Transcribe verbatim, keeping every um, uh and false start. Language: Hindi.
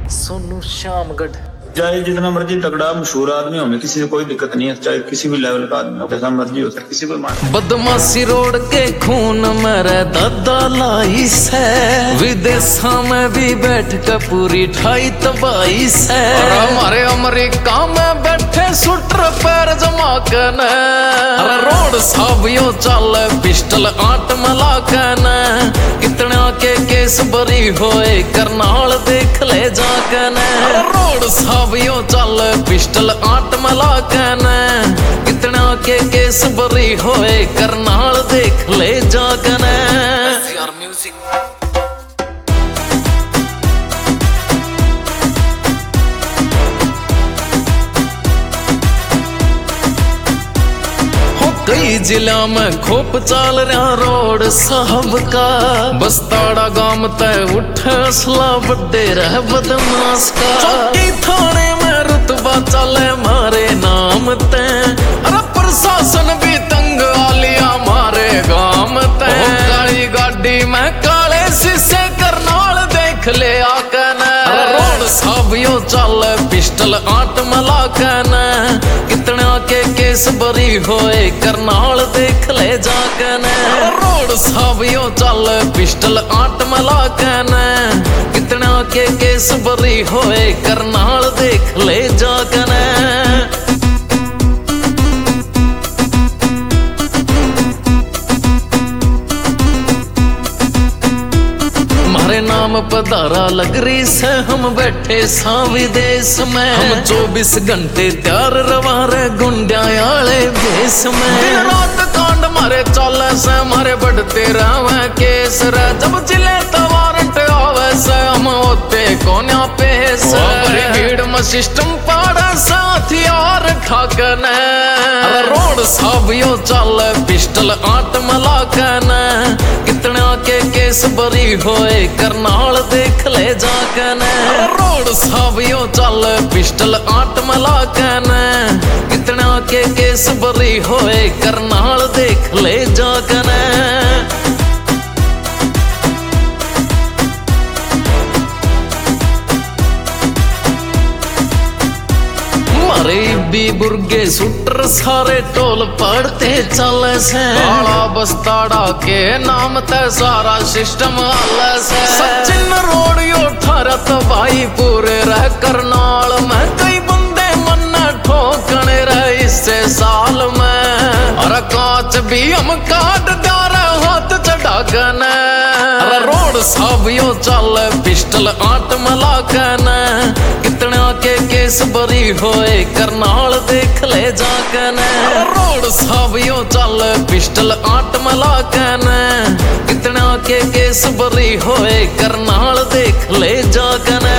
सोनू श्यामगढ़। चाहे जितना मर्जी तगड़ा मशहूर आदमी हो, किसी से कोई दिक्कत नहीं है, चाहे किसी भी लेवल का आदमी हो, जैसा मर्जी हो सकता, किसी को मान। बदमाशी रोड के खून मेरे दादा लाई से, विदेशा में भी बैठ के पूरी ठाई तबाही से। हमारे अमेरिका में बैठे सुटर पैर जमा के रोड साबियो चल पिस्टल आट मला के कितना के केस बरी होए करनाल देख ले जाके रोड साबियो चल पिस्टल आट मला के कितना के केस बरी होए करनाल देख ले जाके म्यूजिक। कई जिला में खोप चाल रहा रोड साहब का, बस्ताड़ा गांव तय उठ असला बड्डे रह बदमाश का। चौकी थाने में रुतबा चले मारे नाम ते, अरे प्रशासन भी तंग आ लिया मारे गांव ते। काली गाड़ी में काले शीशे करनाल देख ले आके रोड साबियो चल पिस्टल आट मला के कितना के केस बरी होए करनाल देख ले जाके रोड साबियो चल पिस्टल आट मला के कितना के केस बरी होए करनाल देख ले जाके। हमारे नाम पधारा लग रही से हम बैठे सा विदेश में, हम चौबीस घंटे त्यार रवा रे गुंडिया आले भेष में। दिन रात कांड मारे चले से मारे बढ़ते रहे केस रे, जब जिले वारंट आवे से हम होते कोन्या पेश। भीड़ में सिस्टम पाड़े से हथियार ठाकने रोड साबियो चल पिस्टल आट मला के कितना के केस बरी होए करनाल देख ले जाके रोड साबियो चल पिस्टल आट मला के कितना के केस बरी होए करनाल देख ले जाके। मारे भी बुर्गे सुटर सारे टोल पड़ते चले से, काला बस्ताड़ा के नाम ते सारा सिस्टम आले से। सचिन रोड यो ठारा तो भाई पूरे रह करनाल में, कई बंदे मन ठोकने रहे इससे साल में। और कांच भी हम काट डारे हाथ चढ़ा के रोड साबियो चल पिस्टल आट मला के कितना के केस बरी होए करनाल देख ले जाके रोड साबियो चल पिस्टल आट मला के कितना के केस बरी होए करनाल देख ले जाके।